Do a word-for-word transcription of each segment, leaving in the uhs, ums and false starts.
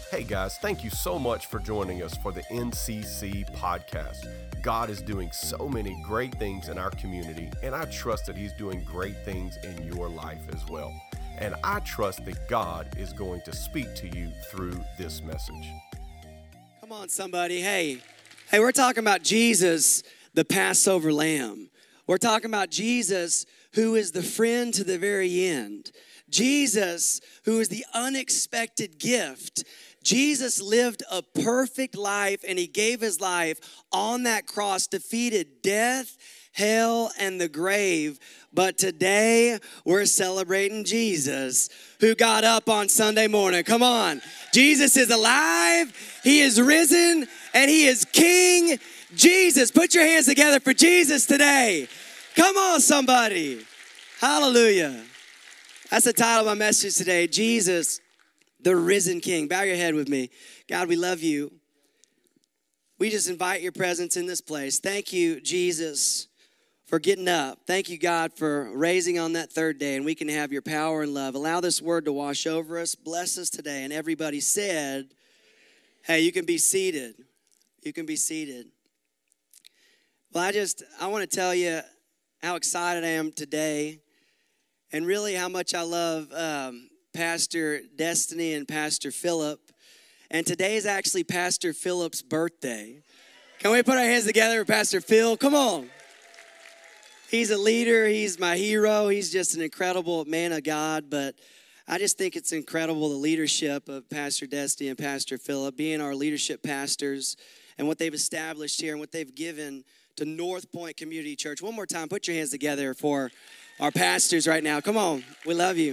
Hey guys, thank you so much for joining us for the N C C podcast. God is doing so many great things in our community, and I trust that He's doing great things in your life as well. And I trust that God is going to speak to you through this message. Come on, somebody. Hey, hey, we're talking about Jesus, the Passover lamb. We're talking about Jesus, who is the friend to the very end. Jesus, who is the unexpected gift. Jesus lived a perfect life, and He gave His life on that cross, defeated death, hell, and the grave. But today, we're celebrating Jesus, who got up on Sunday morning. Come on. Jesus is alive, He is risen, and He is King Jesus. Put your hands together for Jesus today. Come on, somebody. Hallelujah. That's the title of my message today, Jesus, the risen King. Bow your head with me. God, we love you. We just invite your presence in this place. Thank you, Jesus, for getting up. Thank you, God, for raising on that third day, and we can have your power and love. Allow this word to wash over us. Bless us today. And everybody said, hey, you can be seated. You can be seated. Well, I just, I want to tell you how excited I am today, and really how much I love um, Pastor Destiny and Pastor Philip. And today is actually Pastor Philip's birthday. Can we put our hands together for Pastor Phil? Come on. He's a leader. He's my hero. He's just an incredible man of God. But I just think it's incredible, the leadership of Pastor Destiny and Pastor Philip, being our leadership pastors and what they've established here and what they've given to North Point Community Church. One more time, put your hands together for our pastors right now. Come on. We love you.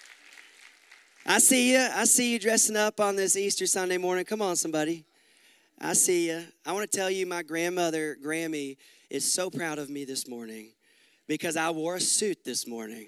I see you. I see you dressing up on this Easter Sunday morning. Come on, somebody. I see you. I want to tell you, my grandmother, Grammy, is so proud of me this morning because I wore a suit this morning.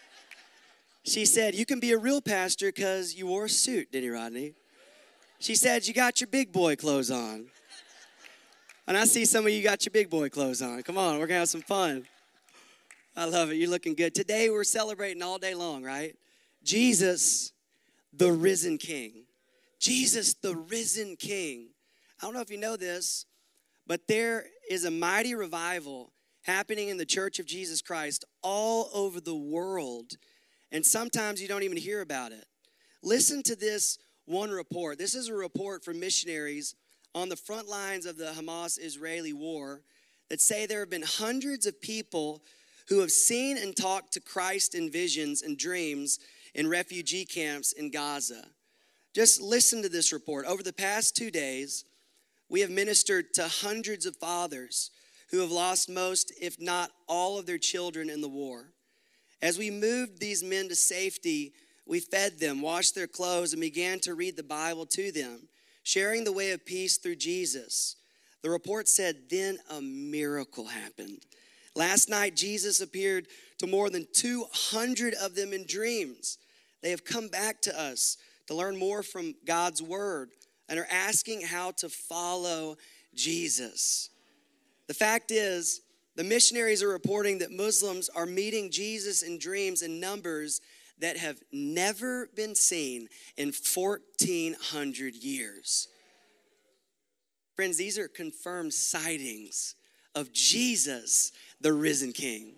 She said, you can be a real pastor because you wore a suit, didn't you, Rodney? She said, you got your big boy clothes on. And I see some of you got your big boy clothes on. Come on, we're going to have some fun. I love it. You're looking good. Today, we're celebrating all day long, right? Jesus, the risen King. Jesus, the risen King. I don't know if you know this, but there is a mighty revival happening in the Church of Jesus Christ all over the world, and sometimes you don't even hear about it. Listen to this one report. This is a report from missionaries on the front lines of the Hamas-Israeli war that say there have been hundreds of people who have seen and talked to Christ in visions and dreams in refugee camps in Gaza. Just listen to this report. Over the past two days, we have ministered to hundreds of fathers who have lost most, if not all, of their children in the war. As we moved these men to safety, we fed them, washed their clothes, and began to read the Bible to them, sharing the way of peace through Jesus. The report said, then a miracle happened. Last night, Jesus appeared to more than two hundred of them in dreams. They have come back to us to learn more from God's word and are asking how to follow Jesus. The fact is, the missionaries are reporting that Muslims are meeting Jesus in dreams in numbers that have never been seen in fourteen hundred years. Friends, these are confirmed sightings of Jesus, the risen King.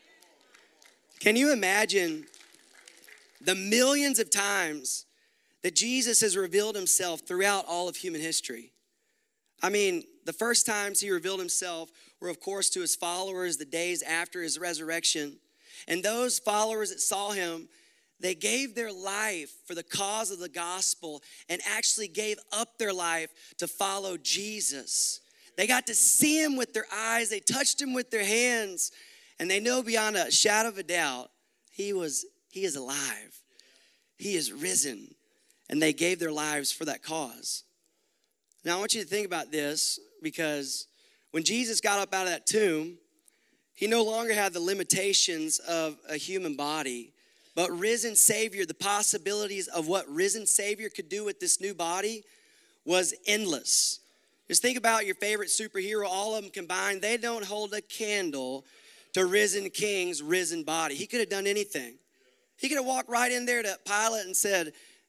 Can you imagine the millions of times that Jesus has revealed himself throughout all of human history? I mean, the first times he revealed himself were, of course, to his followers the days after his resurrection. And those followers that saw him, they gave their life for the cause of the gospel and actually gave up their life to follow Jesus. They got to see him with their eyes. They touched him with their hands. And they know beyond a shadow of a doubt, he was, he is alive. He is risen. And they gave their lives for that cause. Now, I want you to think about this, because when Jesus got up out of that tomb, he no longer had the limitations of a human body, but risen Savior, the possibilities of what risen Savior could do with this new body was endless. Just think about your favorite superhero, all of them combined. They don't hold a candle to risen King's risen body. He could have done anything. He could have walked right in there to Pilate and said,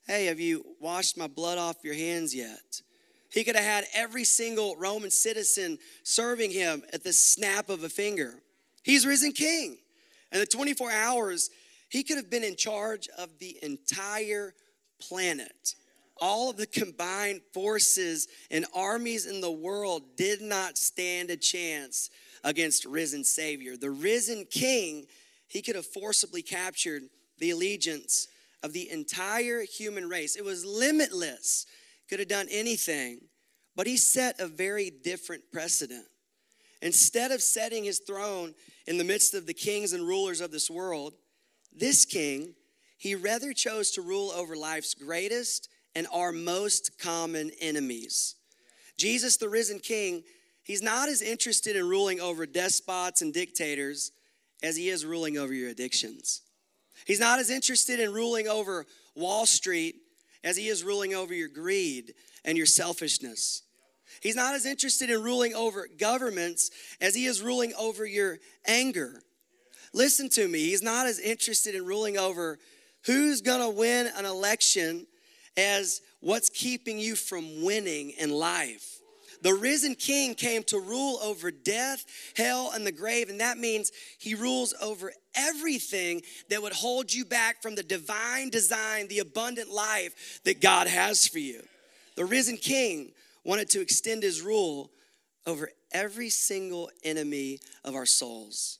hey, have you washed my blood off your hands yet? He could have had every single Roman citizen serving him at the snap of a finger. He's risen king. And the twenty-four hours, he could have been in charge of the entire planet. All of the combined forces and armies in the world did not stand a chance against risen Savior. The risen king, he could have forcibly captured the allegiance of the entire human race. It was limitless. Could have done anything, but he set a very different precedent. Instead of setting his throne in the midst of the kings and rulers of this world, this king, he rather chose to rule over life's greatest and our most common enemies. Jesus, the risen king, he's not as interested in ruling over despots and dictators as he is ruling over your addictions. He's not as interested in ruling over Wall Street as he is ruling over your greed and your selfishness. He's not as interested in ruling over governments as he is ruling over your anger. Listen to me, he's not as interested in ruling over who's gonna win an election as what's keeping you from winning in life. The risen king came to rule over death, hell, and the grave, and that means he rules over everything that would hold you back from the divine design, the abundant life that God has for you. The risen king wanted to extend his rule over every single enemy of our souls.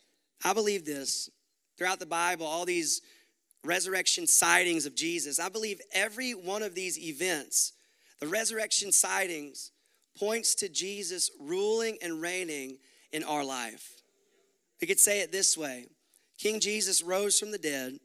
I believe this. Throughout the Bible, all these resurrection sightings of Jesus, I believe every one of these events, the resurrection sightings, points to Jesus ruling and reigning in our life. We could say it this way. King Jesus rose from the dead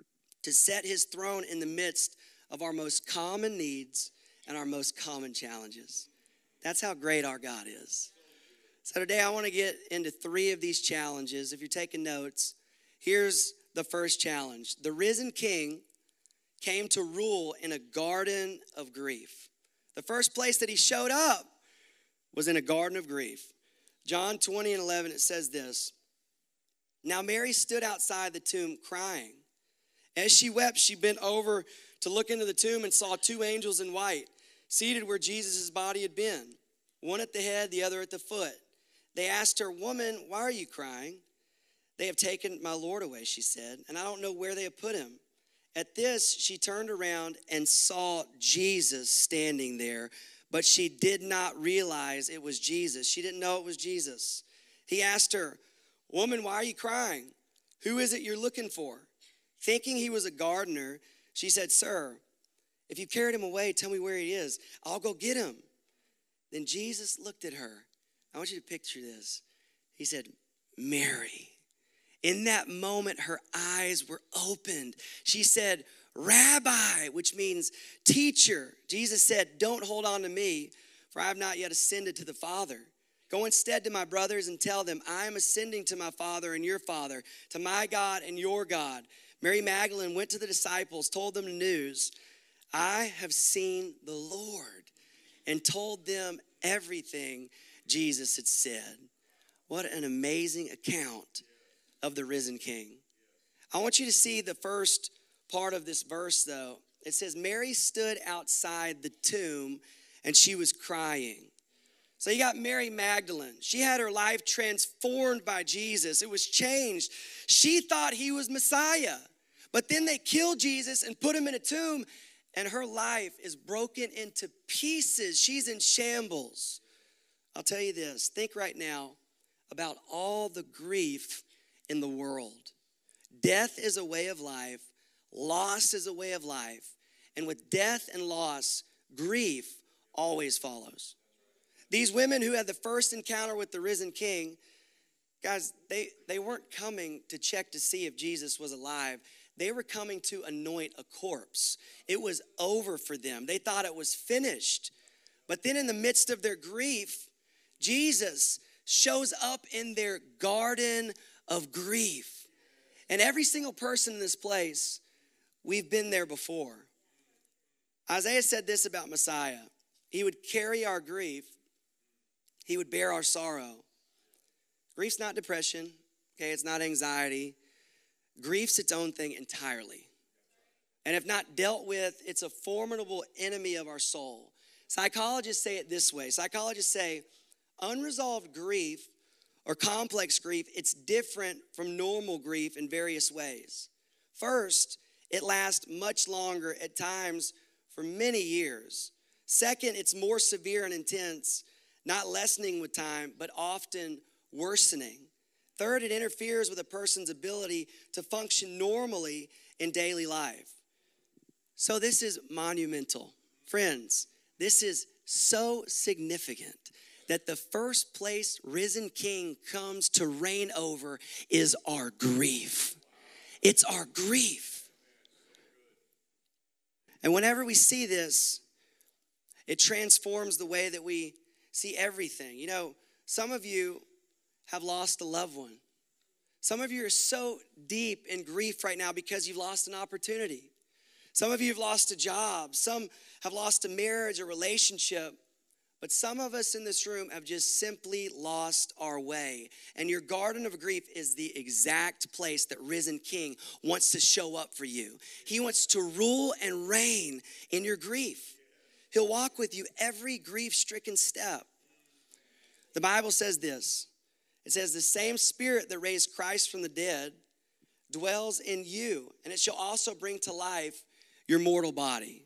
to set his throne in the midst of our most common needs and our most common challenges. That's how great our God is. So today I want to get into three of these challenges. If you're taking notes, here's the first challenge. The risen king came to rule in a garden of grief. The first place that he showed up was in a garden of grief. John twenty and eleven, it says this. Now Mary stood outside the tomb crying. As she wept, she bent over to look into the tomb and saw two angels in white seated where Jesus' body had been, one at the head, the other at the foot. They asked her, "Woman, why are you crying?" "They have taken my Lord away," she said, "and I don't know where they have put him." At this, she turned around and saw Jesus standing there, but she did not realize it was Jesus. She didn't know it was Jesus. He asked her, "Woman, why are you crying? Who is it you're looking for?" Thinking he was a gardener, she said, "Sir, if you carried him away, tell me where he is. I'll go get him." Then Jesus looked at her. I want you to picture this. He said, "Mary." In that moment, her eyes were opened. She said, "Rabbi," which means teacher. Jesus said, "Don't hold on to me, for I have not yet ascended to the Father. Go instead to my brothers and tell them, I am ascending to my Father and your Father, to my God and your God." Mary Magdalene went to the disciples, told them the news. "I have seen the Lord," and told them everything Jesus had said. What an amazing account of the risen King. I want you to see the first part of this verse, though. It says, Mary stood outside the tomb and she was crying. So you got Mary Magdalene. She had her life transformed by Jesus. It was changed. She thought he was Messiah. But then they killed Jesus and put him in a tomb, and her life is broken into pieces. She's in shambles. I'll tell you this. Think right now about all the grief in the world. Death is a way of life. Loss is a way of life. And with death and loss, grief always follows. These women who had the first encounter with the risen King, guys, they, they weren't coming to check to see if Jesus was alive. They were coming to anoint a corpse. It was over for them. They thought it was finished. But then in the midst of their grief, Jesus shows up in their garden of grief. And every single person in this place, we've been there before. Isaiah said this about Messiah. He would carry our grief. He would bear our sorrow. Grief's not depression. Okay, it's not anxiety. Grief's its own thing entirely. And if not dealt with, it's a formidable enemy of our soul. Psychologists say it this way. Psychologists say unresolved grief or complex grief, it's different from normal grief in various ways. First, it lasts much longer, at times for many years. Second, it's more severe and intense, not lessening with time, but often worsening. Third, it interferes with a person's ability to function normally in daily life. So this is monumental. Friends, this is so significant that the first place risen King comes to reign over is our grief. It's our grief. And whenever we see this, it transforms the way that we see everything. You know, some of you have lost a loved one. Some of you are so deep in grief right now because you've lost an opportunity. Some of you have lost a job. Some have lost a marriage or relationship. But some of us in this room have just simply lost our way. And your garden of grief is the exact place that risen King wants to show up for you. He wants to rule and reign in your grief. He'll walk with you every grief-stricken step. The Bible says this. It says, the same spirit that raised Christ from the dead dwells in you, and it shall also bring to life your mortal body.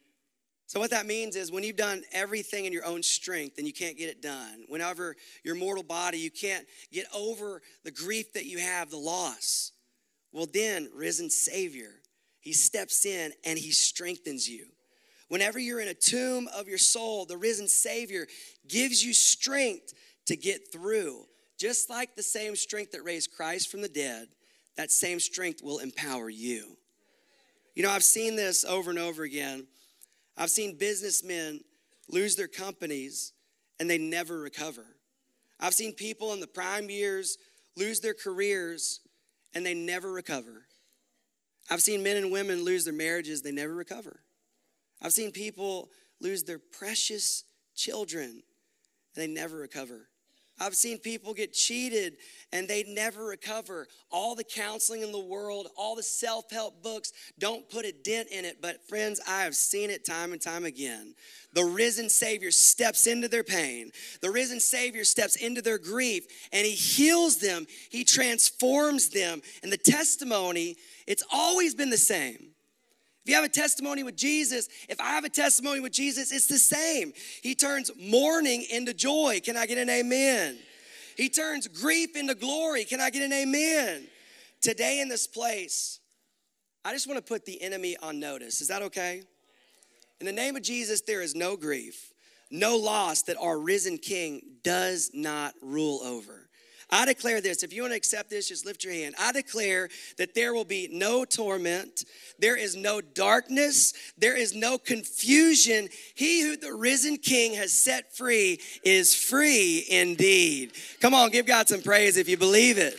So what that means is when you've done everything in your own strength and you can't get it done, whenever your mortal body, you can't get over the grief that you have, the loss, well then, risen Savior, he steps in and he strengthens you. Whenever you're in a tomb of your soul, the risen Savior gives you strength to get through. Just like the same strength that raised Christ from the dead, that same strength will empower you. You know, I've seen this over and over again. I've seen businessmen lose their companies and they never recover. I've seen people in the prime years lose their careers and they never recover. I've seen men and women lose their marriages, they never recover. I've seen people lose their precious children and they never recover. I've seen people get cheated and they never recover. All the counseling in the world, all the self-help books don't put a dent in it. But friends, I have seen it time and time again. The risen Savior steps into their pain. The risen Savior steps into their grief and he heals them. He transforms them. And the testimony, it's always been the same. If you have a testimony with Jesus, if I have a testimony with Jesus, it's the same. He turns mourning into joy. Can I get an amen? He turns grief into glory. Can I get an amen? Today in this place, I just want to put the enemy on notice. Is that okay? In the name of Jesus, there is no grief, no loss that our risen King does not rule over. I declare this. If you want to accept this, just lift your hand. I declare that there will be no torment. There is no darkness. There is no confusion. He who the risen King has set free is free indeed. Come on, give God some praise if you believe it.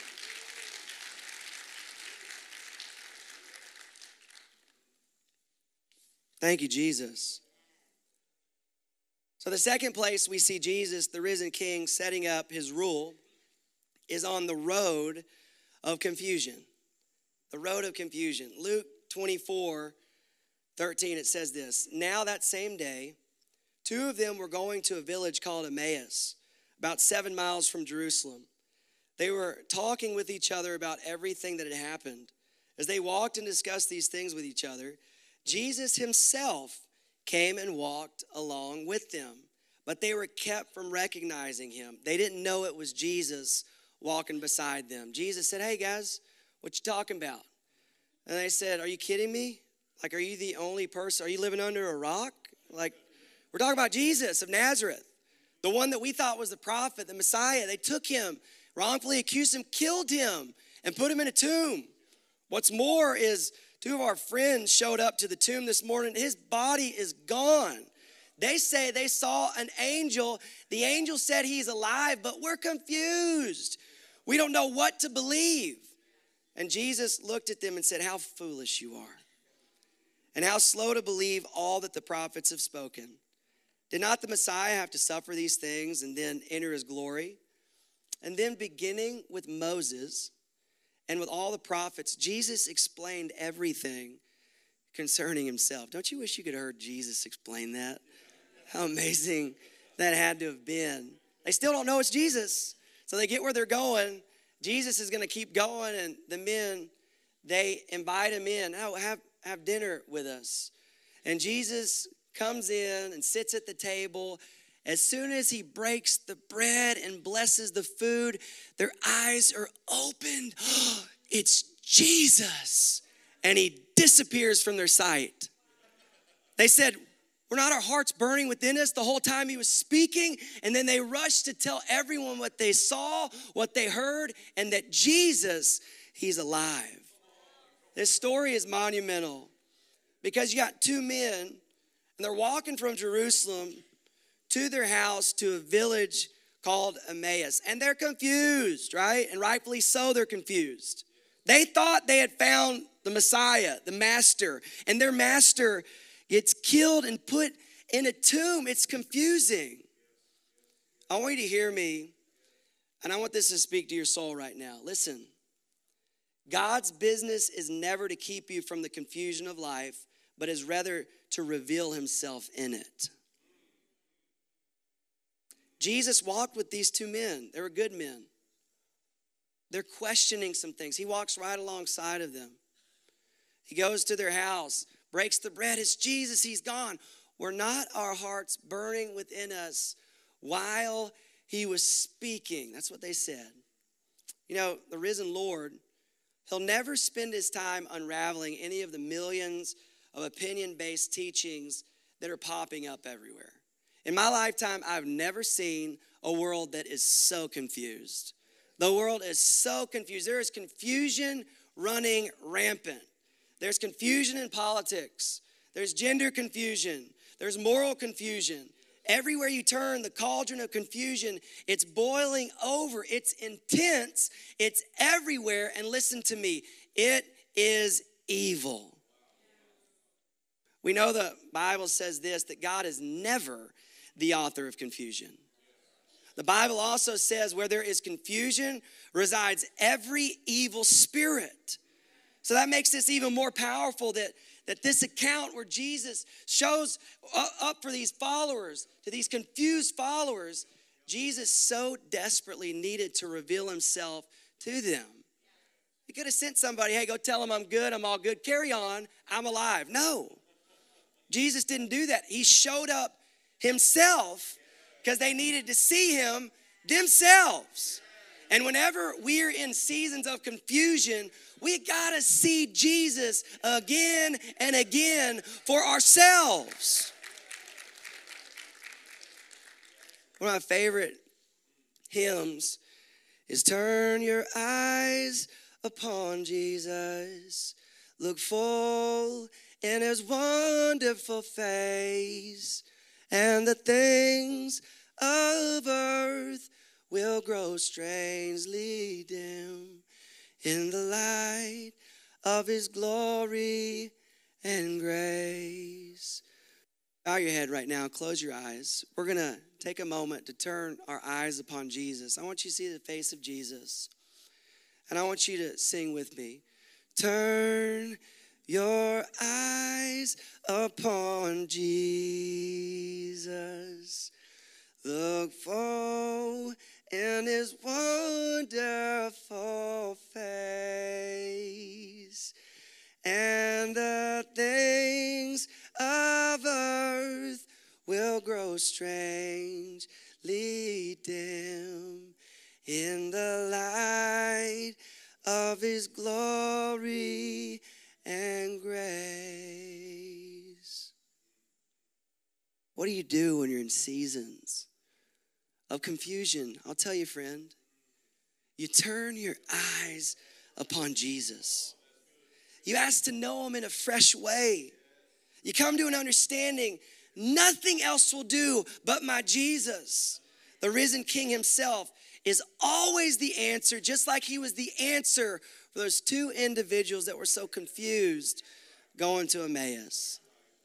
Thank you, Jesus. So the second place we see Jesus, the risen King, setting up his rule is on the road of confusion. The road of confusion. Luke twenty-four, thirteen, it says this. Now that same day, two of them were going to a village called Emmaus, about seven miles from Jerusalem. They were talking with each other about everything that had happened. As they walked and discussed these things with each other, Jesus himself came and walked along with them. But they were kept from recognizing him. They didn't know it was Jesus walking beside them. Jesus said, hey guys, what you talking about? And they said, are you kidding me? Like, are you the only person? Are you living under a rock? Like, we're talking about Jesus of Nazareth, the one that we thought was the prophet, the Messiah. They took him, wrongfully accused him, killed him, and put him in a tomb. What's more is two of our friends showed up to the tomb this morning. His body is gone. They say they saw an angel. The angel said he's alive, but we're confused. We don't know what to believe. And Jesus looked at them and said, how foolish you are, and how slow to believe all that the prophets have spoken. Did not the Messiah have to suffer these things and then enter his glory? And then beginning with Moses and with all the prophets, Jesus explained everything concerning himself. Don't you wish you could have heard Jesus explain that? How amazing that had to have been. They still don't know it's Jesus. So they get where they're going. Jesus is going to keep going, and the men, they invite him in. Oh, have, have dinner with us. And Jesus comes in and sits at the table. As soon as he breaks the bread and blesses the food, their eyes are opened. It's Jesus. And he disappears from their sight. They said, were not our hearts burning within us the whole time he was speaking? And then they rushed to tell everyone what they saw, what they heard, and that Jesus, he's alive. This story is monumental because you got two men, and they're walking from Jerusalem to their house to a village called Emmaus. And they're confused, right? And rightfully so, they're confused. They thought they had found the Messiah, the master, and their master gets killed and put in a tomb. It's confusing. I want you to hear me, and I want this to speak to your soul right now. Listen, God's business is never to keep you from the confusion of life, but is rather to reveal himself in it. Jesus walked with these two men. They were good men. They're questioning some things. He walks right alongside of them. He goes to their house, breaks the bread. It's Jesus, he's gone. Were not our hearts burning within us while he was speaking? That's what they said. You know, the risen Lord, he'll never spend his time unraveling any of the millions of opinion-based teachings that are popping up everywhere. In my lifetime, I've never seen a world that is so confused. The world is so confused. There is confusion running rampant. There's confusion in politics. There's gender confusion. There's moral confusion. Everywhere you turn, the cauldron of confusion, it's boiling over. It's intense. It's everywhere. And listen to me, it is evil. We know the Bible says this, that God is never the author of confusion. The Bible also says where there is confusion resides every evil spirit. So that makes this even more powerful, that, that this account where Jesus shows up for these followers, to these confused followers, Jesus so desperately needed to reveal himself to them. He could have sent somebody, hey, go tell them I'm good, I'm all good, carry on, I'm alive. No, Jesus didn't do that. He showed up himself because they needed to see him themselves. And whenever we're in seasons of confusion, we gotta see Jesus again and again for ourselves. One of my favorite hymns is turn your eyes upon Jesus. Look full in his wonderful face, and the things of earth will grow strangely dim in the light of his glory and grace. Bow your head right now, close your eyes. We're gonna take a moment to turn our eyes upon Jesus. I want you to see the face of Jesus, and I want you to sing with me. Turn your eyes upon Jesus. Look full in his wonderful face, and the things of earth will grow strangely dim in the light of his glory and grace. What do you do when you're in seasons of confusion? I'll tell you, friend, you turn your eyes upon Jesus. You ask to know him in a fresh way. You come to an understanding, nothing else will do but my Jesus. The risen King himself is always the answer, just like he was the answer for those two individuals that were so confused going to Emmaus.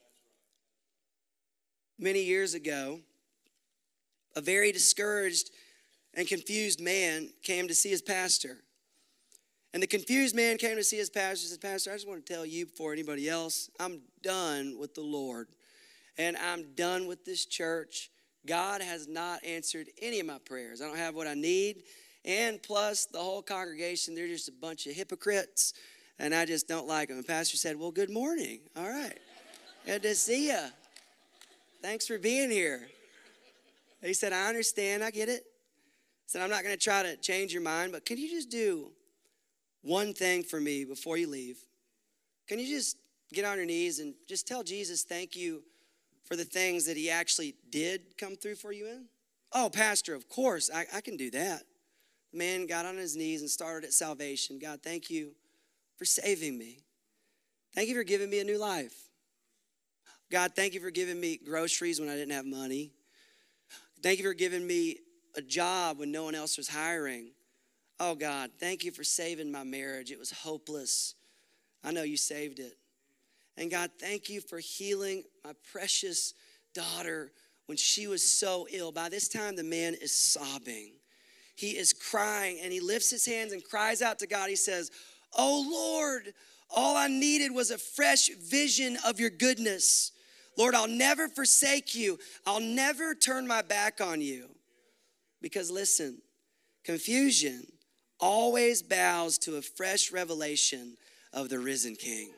Many years ago, a very discouraged and confused man came to see his pastor. And the confused man came to see his pastor and said, Pastor, I just want to tell you before anybody else, I'm done with the Lord. And I'm done with this church. God has not answered any of my prayers. I don't have what I need. And plus, the whole congregation, they're just a bunch of hypocrites. And I just don't like them. And the pastor said, well, good morning. All right. Good to see you. Thanks for being here. He said, I understand. I get it. He said, I'm not going to try to change your mind, but can you just do one thing for me before you leave? Can you just get on your knees and just tell Jesus thank you for the things that he actually did come through for you in? Oh, Pastor, of course, I, I can do that. The man got on his knees and started at salvation. God, thank you for saving me. Thank you for giving me a new life. God, thank you for giving me groceries when I didn't have money. Thank you for giving me a job when no one else was hiring. Oh, God, thank you for saving my marriage. It was hopeless. I know you saved it. And God, thank you for healing my precious daughter when she was so ill. By this time, the man is sobbing. He is crying, and he lifts his hands and cries out to God. He says, oh, Lord, all I needed was a fresh vision of your goodness. Lord, I'll never forsake you. I'll never turn my back on you. Because listen, confusion always bows to a fresh revelation of the risen King.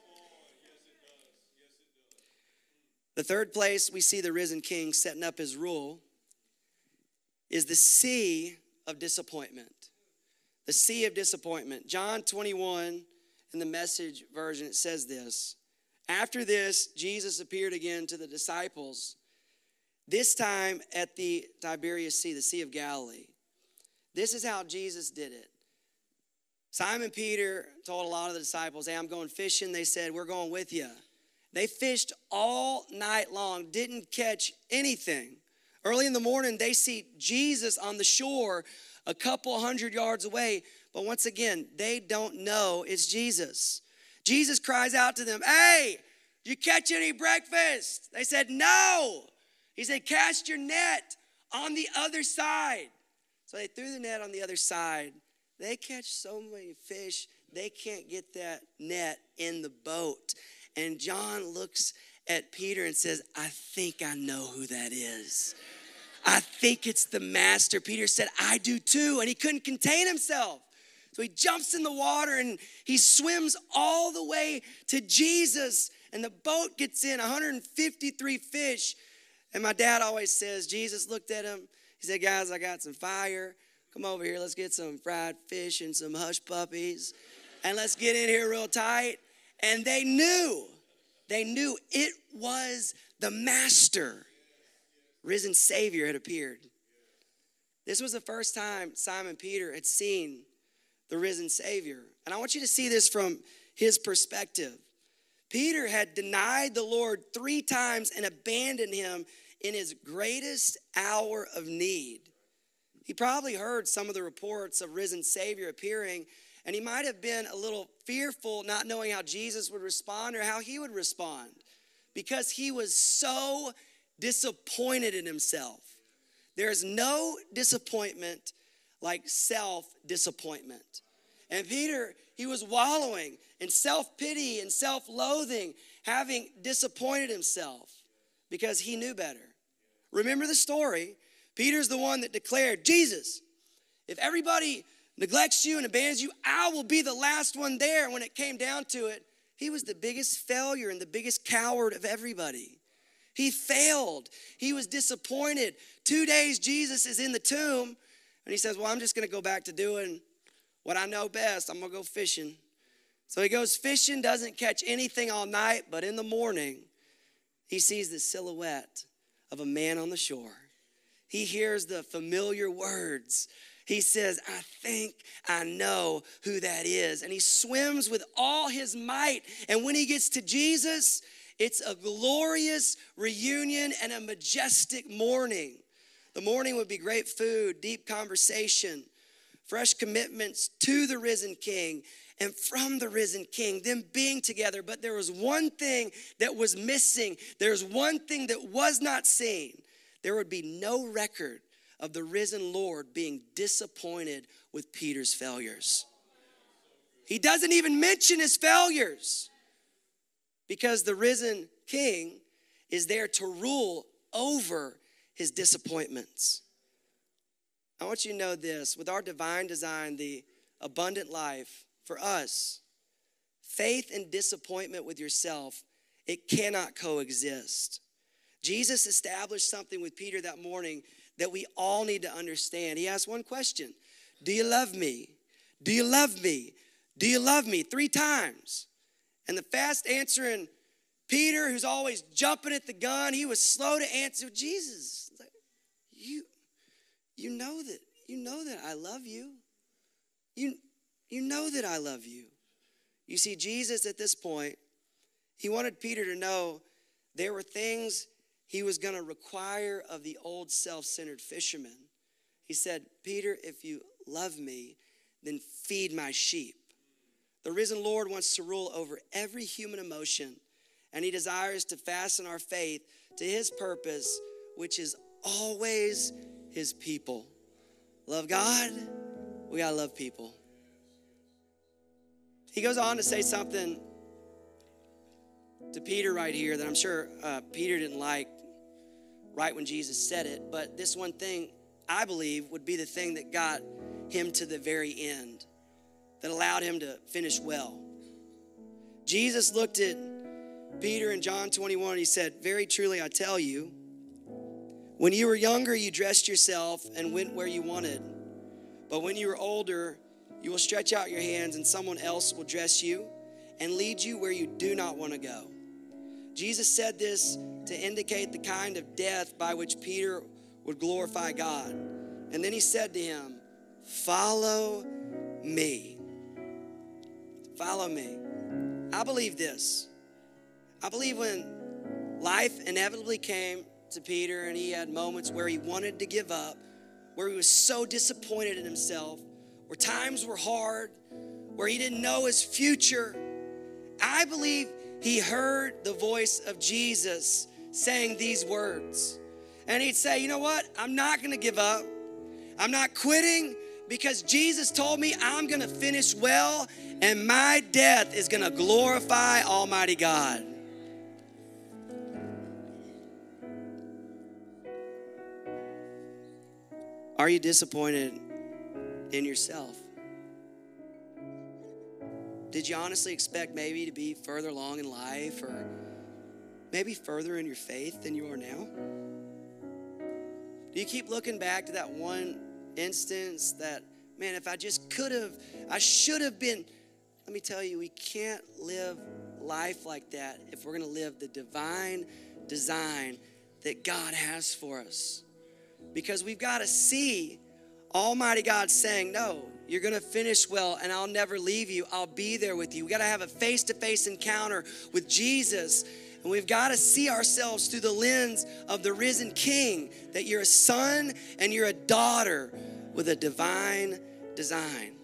The third place we see the risen King setting up his rule is the sea of disappointment. The sea of disappointment. John twenty-one, in the Message version, it says this. After this, Jesus appeared again to the disciples, this time at the Tiberias Sea, the Sea of Galilee. This is how Jesus did it. Simon Peter told a lot of the disciples, hey, I'm going fishing. They said, we're going with you. They fished all night long, didn't catch anything. Early in the morning, they see Jesus on the shore a couple hundred yards away. But once again, they don't know it's Jesus. Jesus cries out to them, hey, did you catch any breakfast? They said, no. He said, cast your net on the other side. So they threw the net on the other side. They catch so many fish, they can't get that net in the boat. And John looks at Peter and says, I think I know who that is. I think it's the master. Peter said, I do too. And he couldn't contain himself. So he jumps in the water and he swims all the way to Jesus. And the boat gets in, one hundred fifty-three fish. And my dad always says, Jesus looked at him. He said, guys, I got some fire. Come over here. Let's get some fried fish and some hush puppies. And let's get in here real tight. And they knew, they knew it was the master. Risen Savior had appeared. This was the first time Simon Peter had seen the risen Savior. And I want you to see this from his perspective. Peter had denied the Lord three times and abandoned him in his greatest hour of need. He probably heard some of the reports of risen Savior appearing, and he might have been a little fearful, not knowing how Jesus would respond or how he would respond, because he was so disappointed in himself. There is no disappointment like self-disappointment. And Peter, he was wallowing in self-pity and self-loathing, having disappointed himself because he knew better. Remember the story. Peter's the one that declared, Jesus, if everybody neglects you and abandons you, I will be the last one there. When it came down to it, he was the biggest failure and the biggest coward of everybody. He failed. He was disappointed. Two days Jesus is in the tomb, and he says, well, I'm just going to go back to doing what I know best. I'm going to go fishing. So he goes fishing, doesn't catch anything all night, but in the morning, he sees the silhouette of a man on the shore. He hears the familiar words. He says, I think I know who that is. And he swims with all his might. And when he gets to Jesus, it's a glorious reunion and a majestic morning. The morning would be great food, deep conversation, fresh commitments to the risen King and from the risen King, them being together. But there was one thing that was missing. There's one thing that was not seen. There would be no record of the risen Lord being disappointed with Peter's failures. He doesn't even mention his failures because the risen King is there to rule over his disappointments. I want you to know this. With our divine design, the abundant life, for us, faith and disappointment with yourself, it cannot coexist. Jesus established something with Peter that morning that we all need to understand. He asked one question: do you love me? Do you love me? Do you love me? Three times. And the fast answering Peter, who's always jumping at the gun, he was slow to answer. Jesus, you, you know that, you know that I love you. You, you know that I love you. You see, Jesus at this point, he wanted Peter to know there were things he was going to require of the old self-centered fisherman. He said, Peter, if you love me, then feed my sheep. The risen Lord wants to rule over every human emotion, and he desires to fasten our faith to his purpose, which is always his people. Love God, we gotta love people. He goes on to say something to Peter right here that I'm sure uh, Peter didn't like right when Jesus said it, but this one thing I believe would be the thing that got him to the very end, that allowed him to finish well. Jesus looked at Peter in John twenty-one, and he said, very truly I tell you, when you were younger, you dressed yourself and went where you wanted. But when you are older, you will stretch out your hands and someone else will dress you and lead you where you do not want to go. Jesus said this to indicate the kind of death by which Peter would glorify God. And then he said to him, follow me. Follow me. I believe this. I believe when life inevitably came to Peter and he had moments where he wanted to give up, where he was so disappointed in himself, where times were hard, where he didn't know his future, I believe he heard the voice of Jesus saying these words. And he'd say, you know what? I'm not going to give up. I'm not quitting because Jesus told me I'm going to finish well and my death is going to glorify Almighty God. Are you disappointed in yourself? Did you honestly expect maybe to be further along in life or maybe further in your faith than you are now? Do you keep looking back to that one instance that, man, if I just could have, I should have been. Let me tell you, we can't live life like that if we're going to live the divine design that God has for us. Because we've got to see Almighty God saying, no, you're going to finish well and I'll never leave you. I'll be there with you. We got to have a face-to-face encounter with Jesus. And we've got to see ourselves through the lens of the risen King, that you're a son and you're a daughter with a divine design.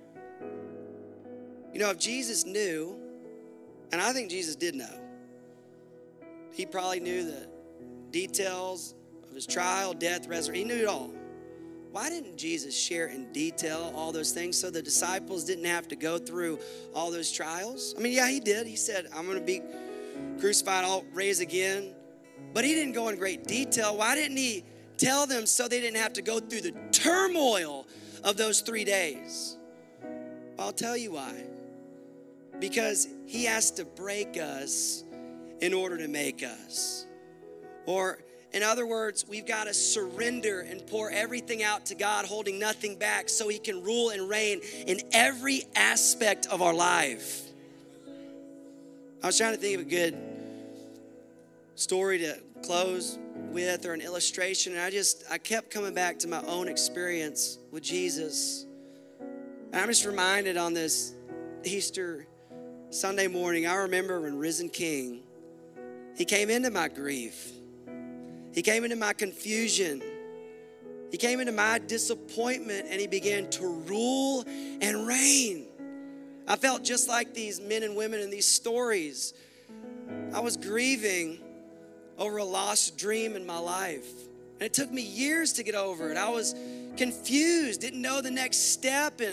You know, if Jesus knew, and I think Jesus did know, he probably knew the details of his trial, death, resurrection. He knew it all. Why didn't Jesus share in detail all those things so the disciples didn't have to go through all those trials? I mean, yeah, he did. He said, I'm going to be crucified, I'll rise again. But he didn't go in great detail. Why didn't he tell them so they didn't have to go through the turmoil of those three days? I'll tell you why. Because he has to break us in order to make us. Or in other words, we've got to surrender and pour everything out to God, holding nothing back so he can rule and reign in every aspect of our life. I was trying to think of a good story to close with or an illustration, and I just, I kept coming back to my own experience with Jesus. And I'm just reminded on this Easter Sunday morning, I remember when risen King, he came into my grief. He came into my confusion. He came into my disappointment and he began to rule and reign. I felt just like these men and women in these stories. I was grieving over a lost dream in my life. And it took me years to get over it. I was confused, didn't know the next step. And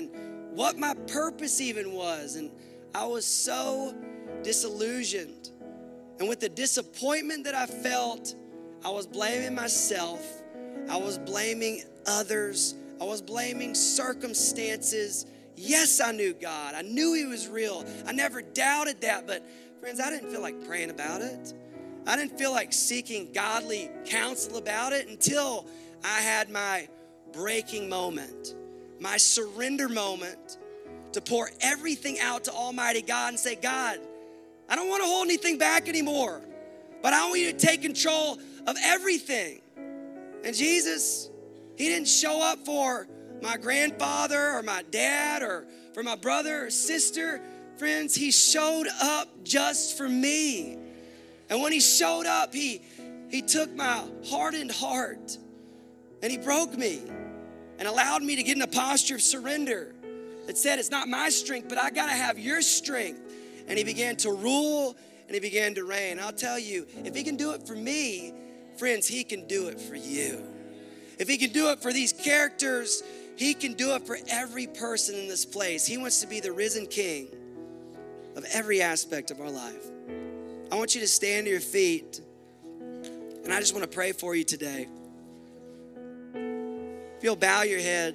what my purpose even was. And I was so disillusioned. And with the disappointment that I felt, I was blaming myself. I was blaming others. I was blaming circumstances. Yes, I knew God. I knew he was real. I never doubted that. But friends, I didn't feel like praying about it. I didn't feel like seeking godly counsel about it until I had my breaking moment, my surrender moment to pour everything out to Almighty God and say, God, I don't want to hold anything back anymore, but I want you to take control of everything. And Jesus, he didn't show up for my grandfather or my dad or for my brother or sister. Friends, he showed up just for me. And when he showed up, he, he took my hardened heart and he broke me and allowed me to get in a posture of surrender that said, it's not my strength, but I gotta have your strength. And he began to rule and he began to reign. I'll tell you, if he can do it for me, friends, he can do it for you. If he can do it for these characters, he can do it for every person in this place. He wants to be the risen King of every aspect of our life. I want you to stand to your feet, and I just want to pray for you today. If you'll bow your head,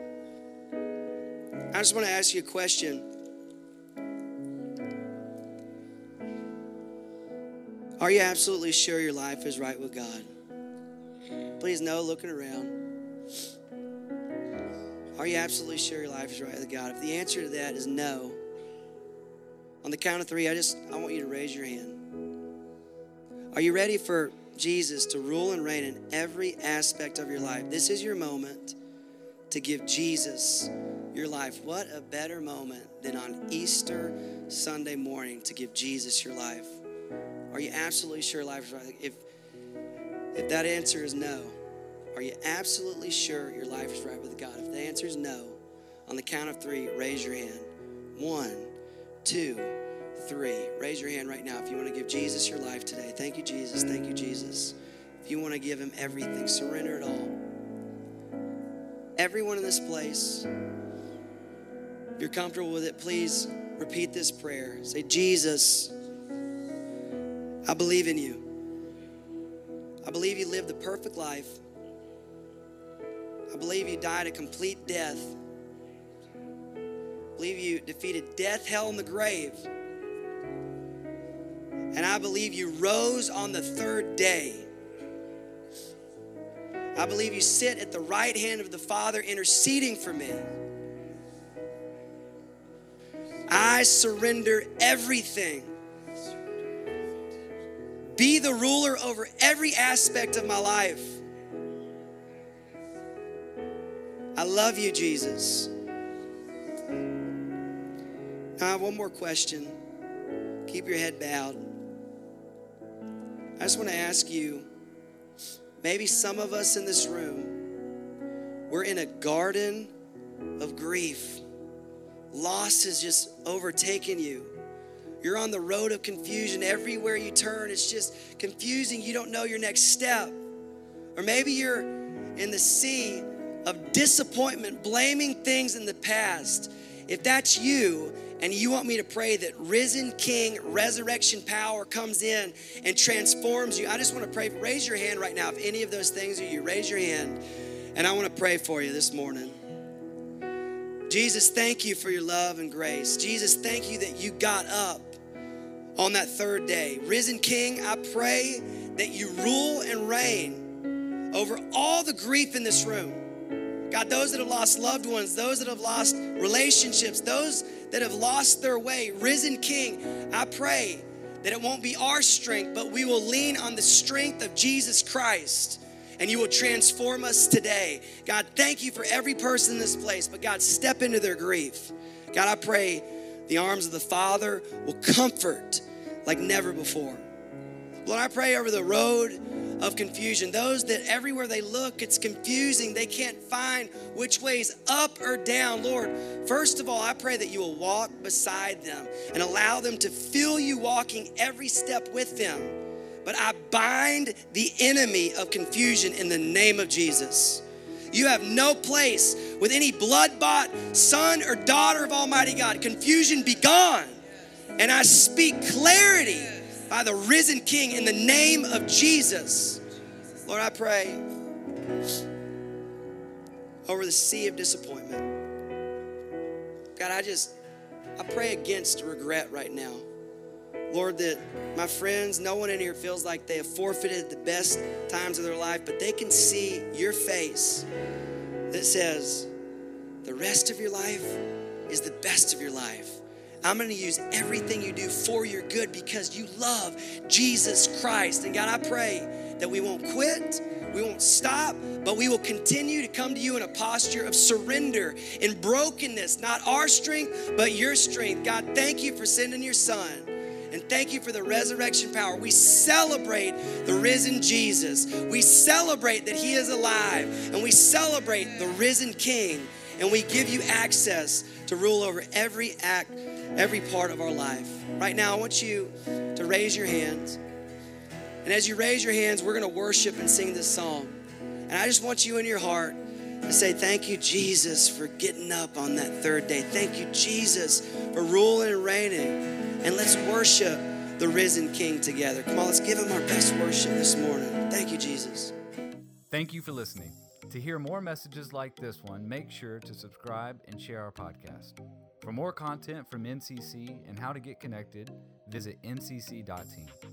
I just want to ask you a question. Are you absolutely sure your life is right with God? Please, no looking around. Are you absolutely sure your life is right with God? If the answer to that is no, on the count of three, I just, I want you to raise your hand. Are you ready for Jesus to rule and reign in every aspect of your life? This is your moment to give Jesus your life. What a better moment than on Easter Sunday morning to give Jesus your life. Are you absolutely sure life is right? If, if that answer is no, are you absolutely sure your life is right with God? If the answer is no, on the count of three, raise your hand. One, two, three. Raise your hand right now if you want to give Jesus your life today. Thank you, Jesus. Thank you, Jesus. If you want to give him everything, surrender it all. Everyone in this place, if you're comfortable with it, please repeat this prayer. Say, Jesus, I believe in you. I believe you lived the perfect life. I believe you died a complete death. I believe you defeated death, hell, and the grave. And I believe you rose on the third day. I believe you sit at the right hand of the Father interceding for me. I surrender everything. Be the ruler over every aspect of my life. I love you, Jesus. Now I have one more question. Keep your head bowed. I just want to ask you, maybe some of us in this room, we're in a garden of grief. Loss has just overtaken you. You're on the road of confusion. Everywhere you turn, it's just confusing. You don't know your next step. Or maybe you're in the sea of disappointment, blaming things in the past. If that's you, and you want me to pray that risen King, resurrection power comes in and transforms you, I just want to pray. Raise your hand right now. If any of those things are you, raise your hand. And I want to pray for you this morning. Jesus, thank you for your love and grace. Jesus, thank you that you got up on that third day. Risen King, I pray that you rule and reign over all the grief in this room. God, those that have lost loved ones, those that have lost relationships, those that have lost their way, risen King, I pray that it won't be our strength, but we will lean on the strength of Jesus Christ, and you will transform us today. God, thank you for every person in this place, but God, step into their grief. God, I pray the arms of the Father will comfort like never before. Lord, I pray over the road of confusion. Those that everywhere they look, it's confusing. They can't find which way is up or down. Lord, first of all, I pray that you will walk beside them and allow them to feel you walking every step with them. But I bind the enemy of confusion in the name of Jesus. You have no place with any blood-bought son or daughter of Almighty God. Confusion be gone. And I speak clarity by the risen King in the name of Jesus. Lord, I pray over the sea of disappointment. God, I just, I pray against regret right now. Lord, that my friends, no one in here feels like they have forfeited the best times of their life, but they can see your face that says, the rest of your life is the best of your life. I'm going to use everything you do for your good because you love Jesus Christ. And God, I pray that we won't quit, we won't stop, but we will continue to come to you in a posture of surrender and brokenness, not our strength, but your strength. God, thank you for sending your son. And thank you for the resurrection power. We celebrate the risen Jesus. We celebrate that he is alive. And we celebrate the risen King. And we give you access to rule over every act, every part of our life. Right now, I want you to raise your hands. And as you raise your hands, we're going to worship and sing this song. And I just want you in your heart to say, thank you, Jesus, for getting up on that third day. Thank you, Jesus, for ruling and reigning. And let's worship the risen King together. Come on, let's give him our best worship this morning. Thank you, Jesus. Thank you for listening. To hear more messages like this one, make sure to subscribe and share our podcast. For more content from N C C and how to get connected, visit N C C dot team.